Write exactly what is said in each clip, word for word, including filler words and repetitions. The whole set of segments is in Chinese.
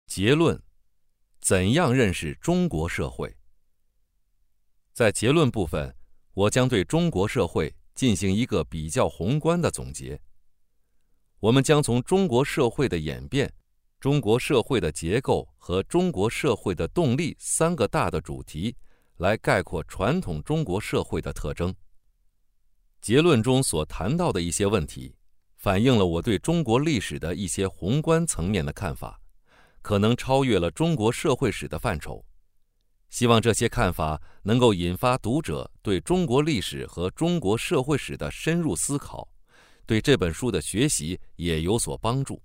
结论：怎样认识中国社会？在结论部分，我将对中国社会进行一个比较宏观的总结。我们将从中国社会的演变、中国社会的结构和中国社会的动力三个大的主题来概括传统中国社会的特征。结论中所谈到的一些问题，反映了我对中国历史的一些宏观层面的看法，可能超越了中国社会史的范畴。希望这些看法能够引发读者对中国历史和中国社会史的深入思考，对这本书的学习也有所帮助。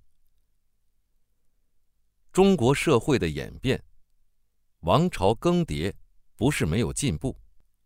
中国社会的演变，王朝更迭不是没有进步。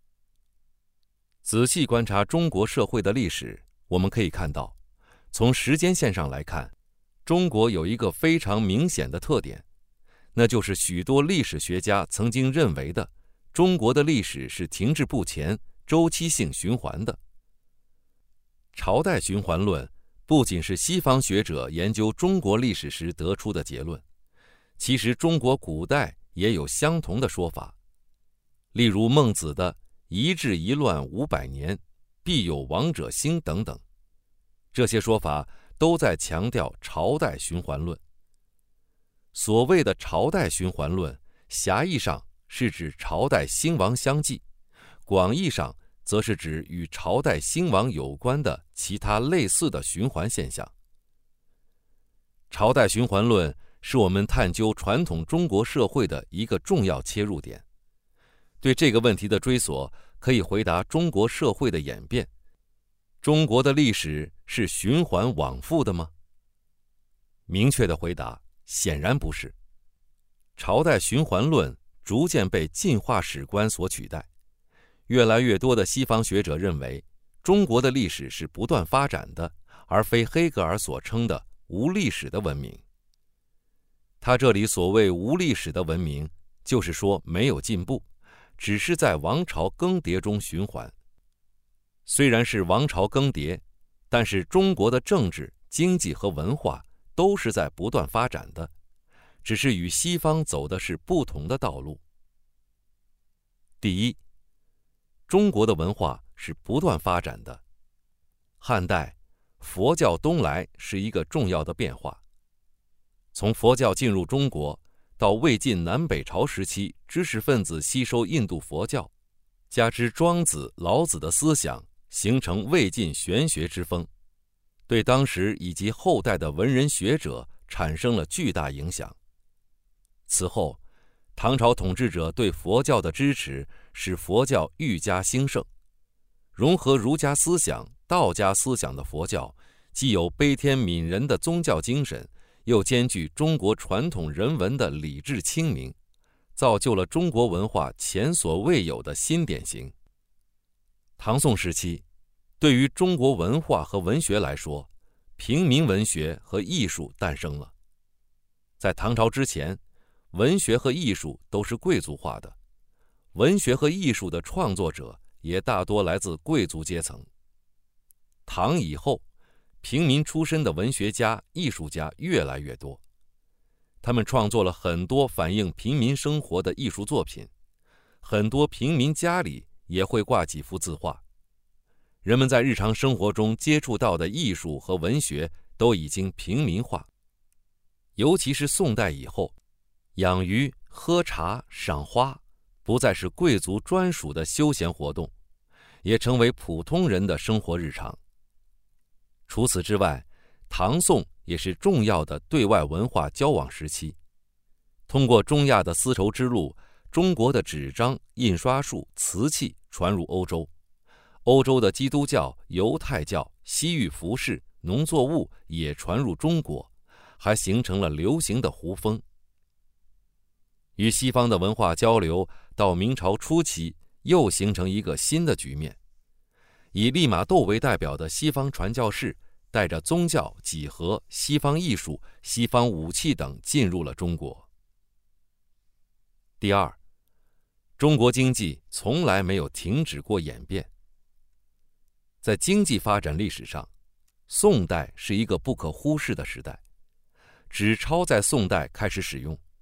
仔细观察中国社会的历史，我们可以看到，从时间线上来看，中国有一个非常明显的特点，那就是许多历史学家曾经认为的，中国的历史是停滞不前、周期性循环的。朝代循环论不仅是西方学者研究中国历史时得出的结论，其实中国古代也有相同的说法。例如孟子的一治一乱五百年，必有王者兴等等，这些说法都在强调朝代循环论。所谓的朝代循环论，狭义上是指朝代兴亡相继，广义上则是指与朝代兴亡有关的其他类似的循环现象。朝代循环论是我们探究传统中国社会的一个重要切入点。对这个问题的追索，可以回答中国社会的演变：中国的历史是循环往复的吗？明确的回答，显然不是。朝代循环论逐渐被进化史观所取代，越来越多的西方学者认为，中国的历史是不断发展的，而非黑格尔所称的无历史的文明。他这里所谓无历史的文明，就是说没有进步，只是在王朝更迭中循环。虽然是王朝更迭，但是中国的政治、经济和文化都是在不断发展的，只是与西方走的是不同的道路。第一，中国的文化是不断发展的。汉代，佛教东来是一个重要的变化。从佛教进入中国，到魏晋南北朝时期，知识分子吸收印度佛教，加之庄子、老子的思想，形成魏晋玄学之风，对当时以及后代的文人学者产生了巨大影响。此后，唐朝统治者对佛教的支持，使佛教愈加兴盛。融合儒家思想、道家思想的佛教，既有悲天悯人的宗教精神，又兼具中国传统人文的理智清明，造就了中国文化前所未有的新典型。唐宋时期，对于中国文化和文学来说，平民文学和艺术诞生了。在唐朝之前，文学和艺术都是贵族化的，文学和艺术的创作者也大多来自贵族阶层。唐以后，平民出身的文学家、艺术家越来越多，他们创作了很多反映平民生活的艺术作品，很多平民家里也会挂几幅字画。人们在日常生活中接触到的艺术和文学都已经平民化。尤其是宋代以后，养鱼、喝茶、赏花不再是贵族专属的休闲活动，也成为普通人的生活日常。除此之外，唐宋也是重要的对外文化交往时期。通过中亚的丝绸之路，中国的纸张、印刷术、瓷器传入欧洲，欧洲的基督教、犹太教、西域服饰、农作物也传入中国，还形成了流行的胡风。与西方的文化交流，到明朝初期又形成一个新的局面。以利玛窦为代表的西方传教士，带着宗教、几何、西方艺术、西方武器等进入了中国。第二，中国经济从来没有停止过演变。在经济发展历史上，宋代是一个不可忽视的时代。纸钞在宋代开始使用，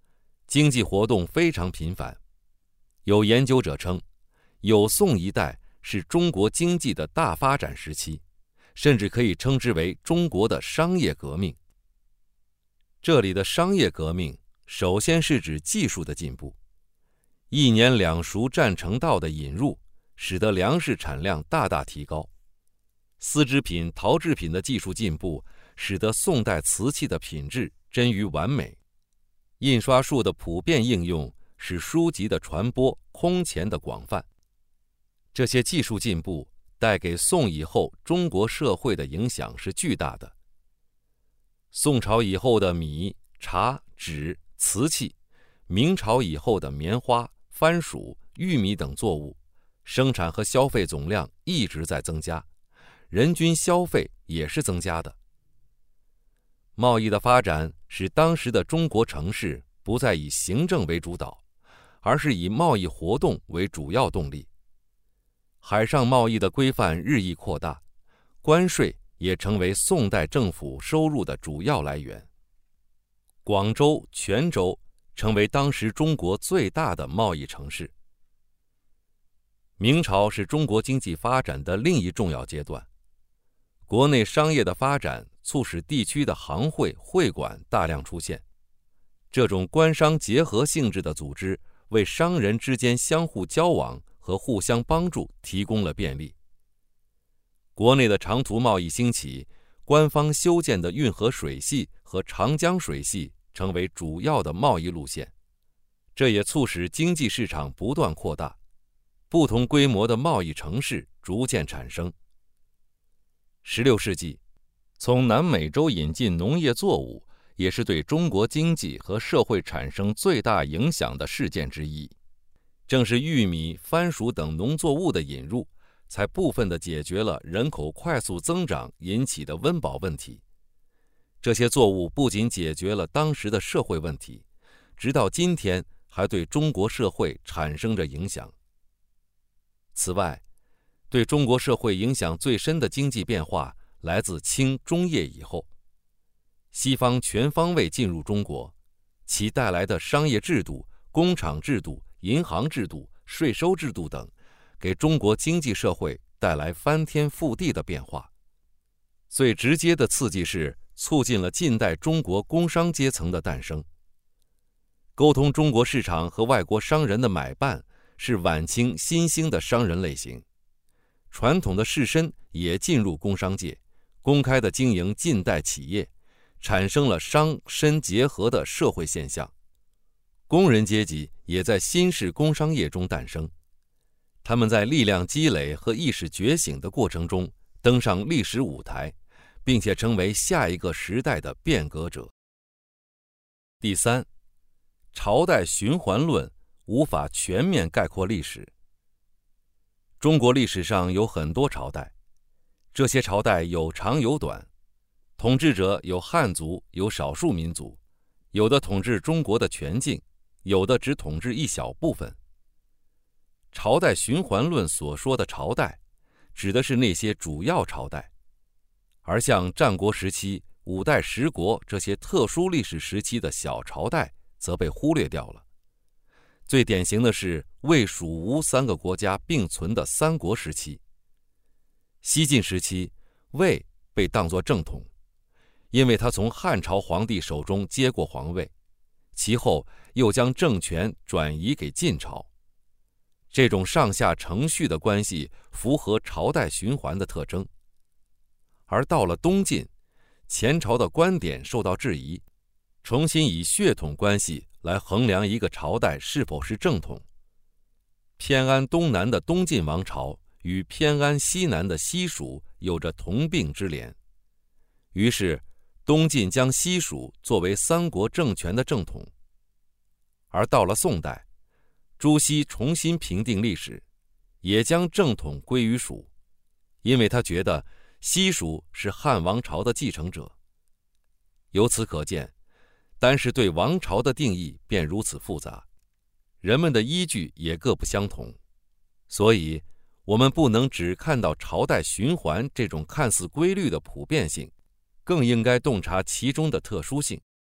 经济活动非常频繁。有研究者称，有宋一代是中国经济的大发展时期，甚至可以称之为中国的商业革命。这里的商业革命首先是指技术的进步，一年两熟战成道的引入，使得粮食产量大大提高。丝织品、陶制品的技术进步，使得宋代瓷器的品质臻于完美。印刷术的普遍应用，使书籍的传播空前的广泛。这些技术进步带给宋以后中国社会的影响是巨大的。宋朝以后的米、茶、纸、瓷器，明朝以后的棉花、番薯、玉米等作物，生产和消费总量一直在增加，人均消费也是增加的。贸易的发展使当时的中国城市不再以行政为主导，而是以贸易活动为主要动力。海上贸易的规范日益扩大，关税也成为宋代政府收入的主要来源。广州、泉州成为当时中国最大的贸易城市。明朝是中国经济发展的另一重要阶段，国内商业的发展促使地区的行会、会馆大量出现。这种官商结合性质的组织，为商人之间相互交往和互相帮助提供了便利。国内的长途贸易兴起，官方修建的运河水系和长江水系成为主要的贸易路线，这也促使经济市场不断扩大，不同规模的贸易城市逐渐产生。十六世纪，从南美洲引进农业作物，也是对中国经济和社会产生最大影响的事件之一。正是玉米、番薯等农作物的引入，才部分地解决了人口快速增长引起的温饱问题。这些作物不仅解决了当时的社会问题，直到今天还对中国社会产生着影响。此外，对中国社会影响最深的经济变化来自清中叶以后，西方全方位进入中国，其带来的商业制度、工厂制度、银行制度、税收制度等，给中国经济社会带来翻天覆地的变化。最直接的刺激是促进了近代中国工商阶层的诞生。沟通中国市场和外国商人的买办是晚清新兴的商人类型，传统的士绅也进入工商界，公开地经营近代企业，产生了商绅结合的社会现象。工人阶级也在新式工商业中诞生，他们在力量积累和意识觉醒的过程中登上历史舞台，并且成为下一个时代的变革者。第三，朝代循环论无法全面概括历史。中国历史上有很多朝代，这些朝代有长有短，统治者有汉族，有少数民族，有的统治中国的全境，有的只统治一小部分。朝代循环论所说的朝代，指的是那些主要朝代，而像战国时期、五代十国这些特殊历史时期的小朝代则被忽略掉了。最典型的是魏、蜀、吴三个国家并存的三国时期。西晋时期，魏被当作正统，因为他从汉朝皇帝手中接过皇位，其后又将政权转移给晋朝。这种上下承续的关系符合朝代循环的特征。而到了东晋，前朝的观点受到质疑，重新以血统关系来衡量一个朝代是否是正统。偏安东南的东晋王朝与偏安西南的西蜀有着同病之联，于是东晋将西蜀作为三国政权的正统。而到了宋代，朱熹重新评定历史，也将正统归于蜀，因为他觉得西蜀是汉王朝的继承者。由此可见，单是对王朝的定义便如此复杂，人们的依据也各不相同。所以我们不能只看到朝代循环这种看似规律的普遍性，更应该洞察其中的特殊性。